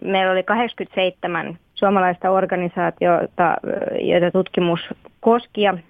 meillä oli 87 suomalaista organisaatiota, joita tutkimus koski, ja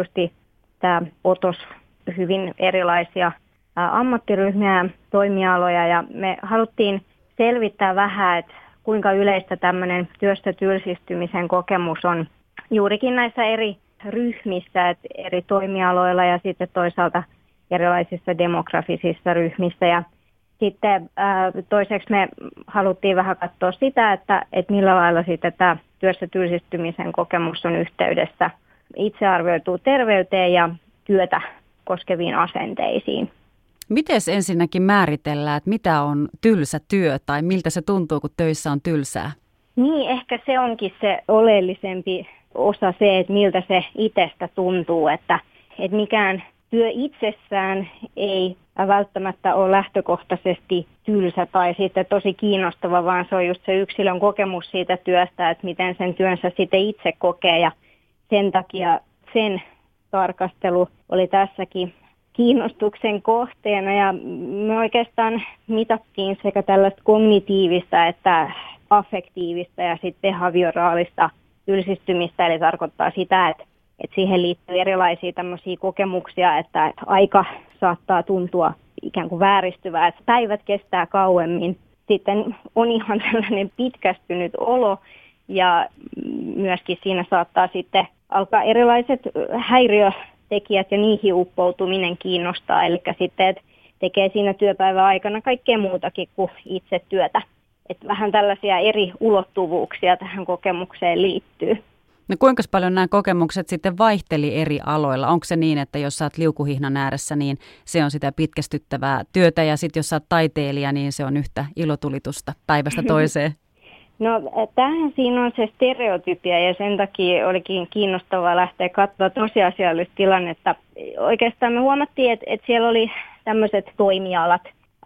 tämä OTOS hyvin erilaisia ammattiryhmiä ja toimialoja, ja me haluttiin selvittää vähän, että kuinka yleistä tämmöinen työstä tylsistymisen kokemus on juurikin näissä eri ryhmissä, että eri toimialoilla ja sitten toisaalta erilaisissa demografisissa ryhmissä. Ja sitten toiseksi me haluttiin vähän katsoa sitä, että millä lailla sitten tämä työssä tylsistymisen kokemus on yhteydessä itsearvioituun terveyteen ja työtä koskeviin asenteisiin. Miten ensinnäkin määritellään, että mitä on tylsä työ tai miltä se tuntuu, kun töissä on tylsää? Niin, ehkä se onkin se oleellisempi osa se, että miltä se itsestä tuntuu, että mikään työ itsessään ei välttämättä ole lähtökohtaisesti tylsä tai sitten tosi kiinnostava, vaan se on just se yksilön kokemus siitä työstä, että miten sen työnsä sitten itse kokee, ja sen takia sen tarkastelu oli tässäkin kiinnostuksen kohteena, ja me oikeastaan mitattiin sekä tällaista kognitiivista että affektiivista ja sitten behavioraalista tylsistymistä, eli tarkoittaa sitä, että siihen liittyy erilaisia tämmöisiä kokemuksia, että aika saattaa tuntua ikään kuin vääristyvää, että päivät kestää kauemmin. Sitten on ihan tällainen pitkästynyt olo, ja myöskin siinä saattaa sitten alkaa erilaiset häiriötekijät ja niihin uppoutuminen kiinnostaa, eli sitten, että tekee siinä työpäivän aikana kaikkea muutakin kuin itse työtä. Että vähän tällaisia eri ulottuvuuksia tähän kokemukseen liittyy. No kuinka paljon nämä kokemukset sitten vaihteli eri aloilla? Onko se niin, että jos sä oot liukuhihnan ääressä, niin se on sitä pitkästyttävää työtä, ja sitten jos sä oot taiteilija, niin se on yhtä ilotulitusta päivästä toiseen? No tähän siinä on se stereotypia, ja sen takia olikin kiinnostavaa lähteä katsoa tosiasiallista tilannetta. Oikeastaan me huomattiin, että siellä oli tämmöiset toimialat,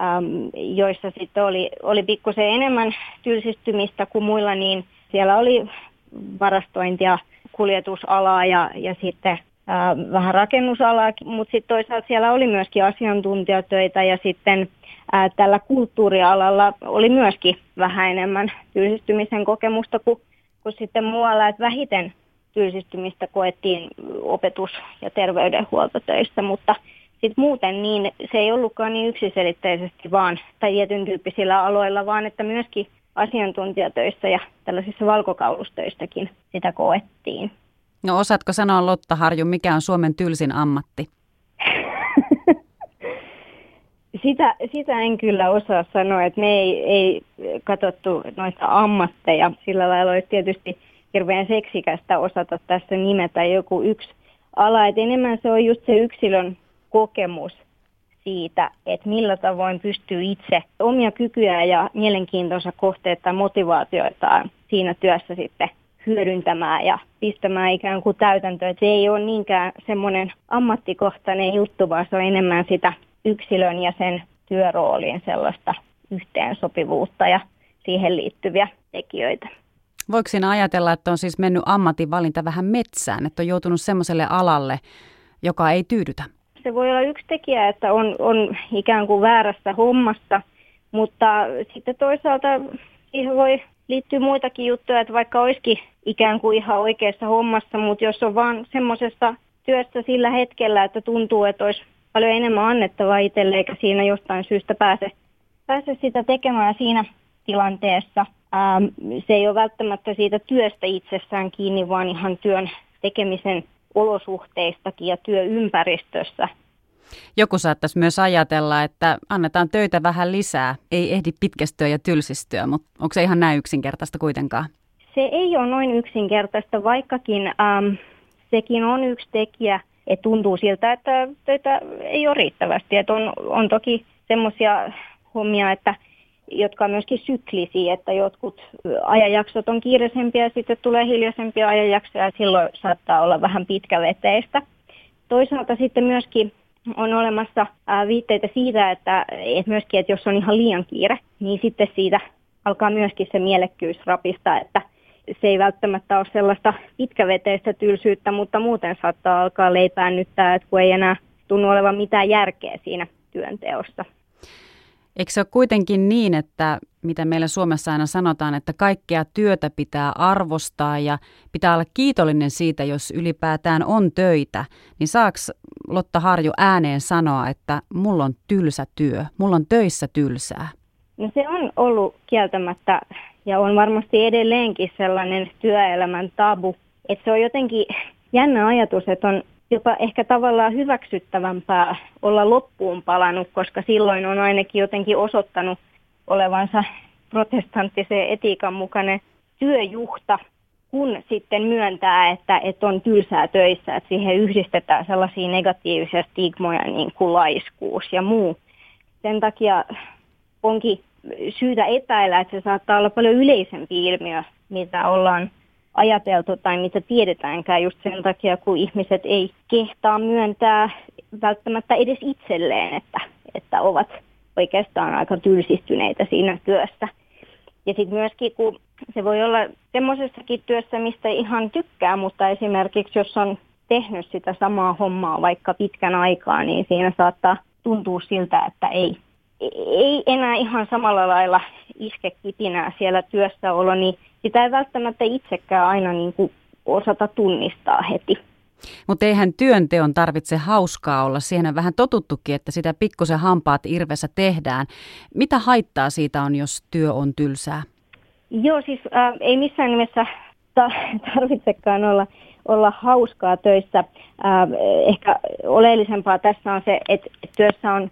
joissa sitten oli pikkusen enemmän tylsistymistä kuin muilla, niin siellä oli varastointia, kuljetusalaa ja sitten vähän rakennusalaa, mutta sitten toisaalta siellä oli myöskin asiantuntijatöitä, ja sitten tällä kulttuurialalla oli myöskin vähän enemmän tylsistymisen kokemusta kuin sitten muualla, että vähiten tylsistymistä koettiin opetus- ja terveydenhuoltotöissä, mutta sitten muuten niin se ei ollutkaan niin yksiselitteisesti vaan tai tietyn tyyppisillä aloilla, vaan että myöskin asiantuntijatöissä ja tällaisissa valkokaulusteissäkin sitä koettiin. No osaatko sanoa, Lotta Harju, mikä on Suomen tylsin ammatti? Sitä en kyllä osaa sanoa, että me ei katsottu noita ammatteja. Sillä lailla olisi tietysti hirveän seksikästä osata tässä nimetä joku yksi ala. Et enemmän se on just se yksilön kokemus siitä, että millä tavoin pystyy itse omia kykyjä ja mielenkiintoisia kohteita tai motivaatioitaan siinä työssä sitten hyödyntämään ja pistämään ikään kuin täytäntöön. Et se ei ole niinkään semmoinen ammattikohtainen juttu, vaan se on enemmän sitä yksilön ja sen työroolin sellaista yhteensopivuutta ja siihen liittyviä tekijöitä. Voiko siinä ajatella, että on siis mennyt ammatinvalinta vähän metsään, että on joutunut semmoiselle alalle, joka ei tyydytä? Se voi olla yksi tekijä, että on ikään kuin väärässä hommassa, mutta sitten toisaalta siihen voi liittyä muitakin juttuja, että vaikka olisikin ikään kuin ihan oikeassa hommassa, mutta jos on vaan semmoisessa työssä sillä hetkellä, että tuntuu, että olisi paljon enemmän annettavaa itselle, eikä siinä jostain syystä pääse sitä tekemään siinä tilanteessa. Se ei ole välttämättä siitä työstä itsessään kiinni, vaan ihan työn tekemisen olosuhteistakin ja työympäristössä. Joku saattaisi myös ajatella, että annetaan töitä vähän lisää, ei ehdi pitkästyä ja tylsistyä, mutta onko se ihan näin yksinkertaista kuitenkaan? Se ei ole noin yksinkertaista, vaikkakin sekin on yksi tekijä, että tuntuu siltä, että töitä ei ole riittävästi. Että on toki semmoisia hommia, jotka on myöskin syklisiä, että jotkut ajanjaksot on kiireisempiä ja sitten tulee hiljaisempia ajanjaksoja ja silloin saattaa olla vähän pitkäveteistä. Toisaalta sitten myöskin on olemassa viitteitä siitä, että myöskin, että jos on ihan liian kiire, niin sitten siitä alkaa myöskin se mielekkyys rapista, että se ei välttämättä ole sellaista pitkäveteistä tylsyyttä, mutta muuten saattaa alkaa leipäännyttää, että kun ei enää tunnu olevan mitään järkeä siinä työnteossa. Eikö se ole kuitenkin niin, että mitä meillä Suomessa aina sanotaan, että kaikkea työtä pitää arvostaa ja pitää olla kiitollinen siitä, jos ylipäätään on töitä, niin saaks Lotta Harju ääneen sanoa, että mulla on tylsä työ, mulla on töissä tylsää? No se on ollut kieltämättä ja on varmasti edelleenkin sellainen työelämän tabu, että se on jotenkin jännä ajatus, että on jopa ehkä tavallaan hyväksyttävämpää olla loppuun palannut, koska silloin on ainakin jotenkin osoittanut olevansa protestanttisen etiikan mukainen työjuhta, kun sitten myöntää, että on tylsää töissä, että siihen yhdistetään sellaisia negatiivisia stigmoja niin kuin laiskuus ja muu. Sen takia onkin syytä epäillä, että se saattaa olla paljon yleisempi ilmiö, mitä ollaan ajateltu tai mitä tiedetäänkään just sen takia, kun ihmiset ei kehtaa myöntää välttämättä edes itselleen, että ovat oikeastaan aika tylsistyneitä siinä työssä. Ja sitten myöskin, kun se voi olla semmoisessakin työssä, mistä ihan tykkää, mutta esimerkiksi jos on tehnyt sitä samaa hommaa vaikka pitkän aikaa, niin siinä saattaa tuntua siltä, että ei enää ihan samalla lailla iske kipinää siellä työssäolo, niin sitä ei välttämättä itsekään aina niin kuin osata tunnistaa heti. Mutta eihän työnteon tarvitse hauskaa olla. Siihen on vähän totuttukin, että sitä pikkusen hampaat irvessä tehdään. Mitä haittaa siitä on, jos työ on tylsää? Joo, siis ei missään nimessä tarvitsekaan olla hauskaa töissä. Ehkä oleellisempaa tässä on se, että työssä on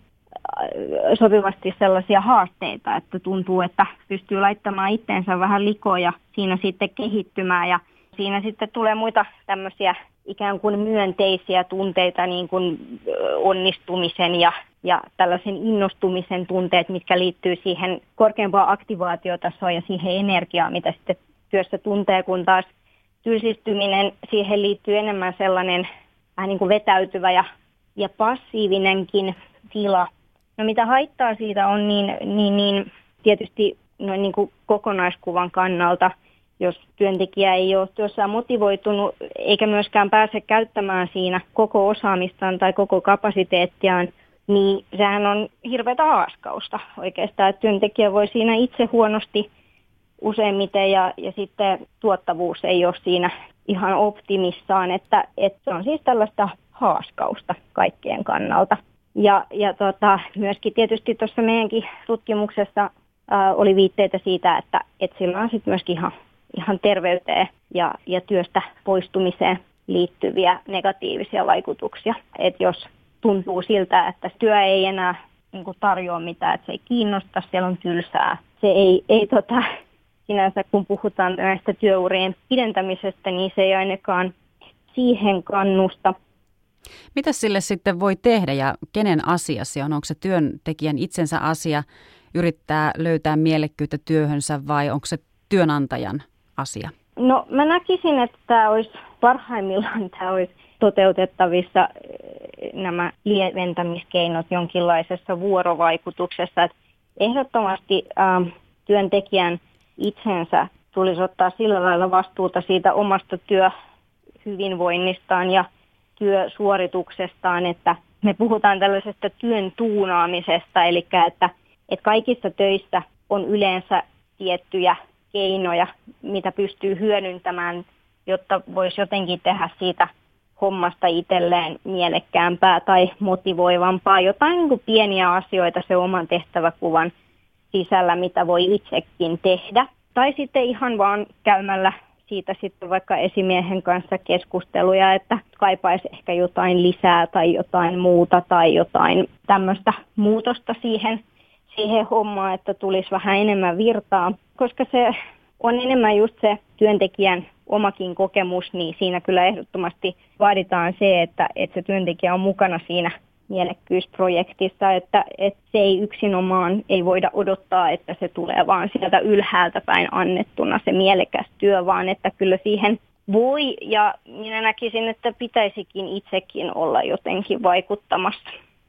sopivasti sellaisia haasteita, että tuntuu, että pystyy laittamaan itteensä vähän likoja, siinä sitten kehittymään ja siinä sitten tulee muita tämmöisiä ikään kuin myönteisiä tunteita, niin kuin onnistumisen ja tällaisen innostumisen tunteet, mitkä liittyy siihen korkeampaan aktivaatiotasoon ja siihen energiaan, mitä sitten työssä tuntee, kun taas tylsistyminen, siihen liittyy enemmän sellainen vähän niin kuin vetäytyvä ja passiivinenkin tila. No mitä haittaa siitä on, niin tietysti noin niin kuin kokonaiskuvan kannalta, jos työntekijä ei ole työssään motivoitunut eikä myöskään pääse käyttämään siinä koko osaamistaan tai koko kapasiteettiaan, niin sehän on hirveätä haaskausta oikeastaan, että työntekijä voi siinä itse huonosti useimmiten ja sitten tuottavuus ei ole siinä ihan optimissaan, että se on siis tällaista haaskausta kaikkien kannalta. Ja myöskin tietysti tuossa meidänkin tutkimuksessa oli viitteitä siitä, että sillä on sitten myöskin ihan terveyteen ja työstä poistumiseen liittyviä negatiivisia vaikutuksia. Että jos tuntuu siltä, että työ ei enää niin kuin tarjoa mitään, että se ei kiinnosta, siellä on tylsää. Se ei sinänsä, kun puhutaan näistä työurien pidentämisestä, niin se ei ainakaan siihen kannusta. Mitä sille sitten voi tehdä ja kenen asia se on? Onko se työntekijän itsensä asia yrittää löytää mielekkyyttä työhönsä vai onko se työnantajan asia? No mä näkisin, että tämä olisi parhaimmillaan toteutettavissa nämä lieventämiskeinot jonkinlaisessa vuorovaikutuksessa. Että ehdottomasti työntekijän itsensä tulisi ottaa sillä lailla vastuuta siitä omasta työhyvinvoinnistaan ja työsuorituksestaan, että me puhutaan tällaisesta työn tuunaamisesta, eli että kaikissa töissä on yleensä tiettyjä keinoja, mitä pystyy hyödyntämään, jotta voisi jotenkin tehdä siitä hommasta itselleen mielekkäämpää tai motivoivampaa. Jotain niin kuin pieniä asioita se oman tehtäväkuvan sisällä, mitä voi itsekin tehdä. Tai sitten ihan vaan käymällä siitä sitten vaikka esimiehen kanssa keskusteluja, että kaipaisi ehkä jotain lisää tai jotain muuta tai jotain tämmöistä muutosta siihen hommaan, että tulisi vähän enemmän virtaa, koska se on enemmän just se työntekijän omakin kokemus, niin siinä kyllä ehdottomasti vaaditaan se, että se työntekijä on mukana siinä mielekkyysprojektissa, että se ei yksinomaan ei voida odottaa, että se tulee vaan sieltä ylhäältä päin annettuna se mielekäs työ, vaan että kyllä siihen voi ja minä näkisin, että pitäisikin itsekin olla jotenkin vaikuttamassa.